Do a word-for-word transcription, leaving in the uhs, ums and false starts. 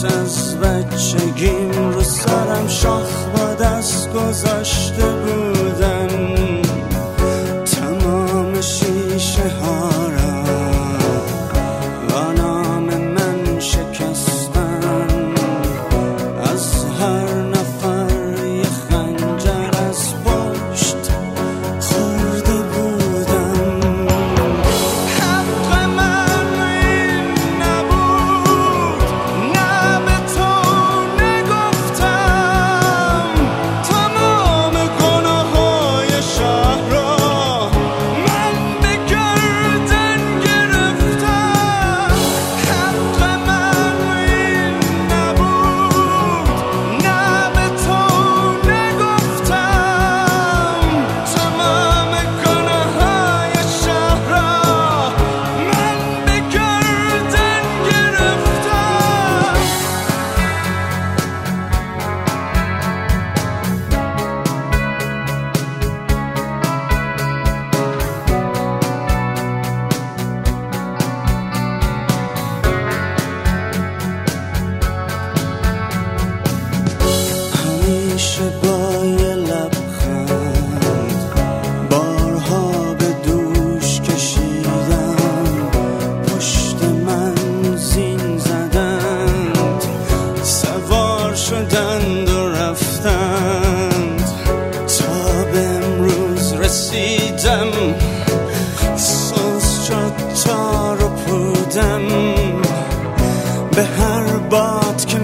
از بچگیم رو سرم شاخ با دست گذاشته بودن، تمام شیشه ها را با نام من شکستن. از هر نفر یه خنجر از پشت خورده بودم. حق من این نبود، نه به تو نگفتم. تمام گناه‌های شهر را من به گردن گرفتم. حق من این نبود، نه به تو نگفتم. تمام گناه‌های شهر را من به گردن گرفتم. همیشه با یه لبخند بارها به دوش کشیدم، پشت من زین زدند، سوار شدند و رفتند تا به امروز رسیدم. سوز شد تار و پودم به هر باد که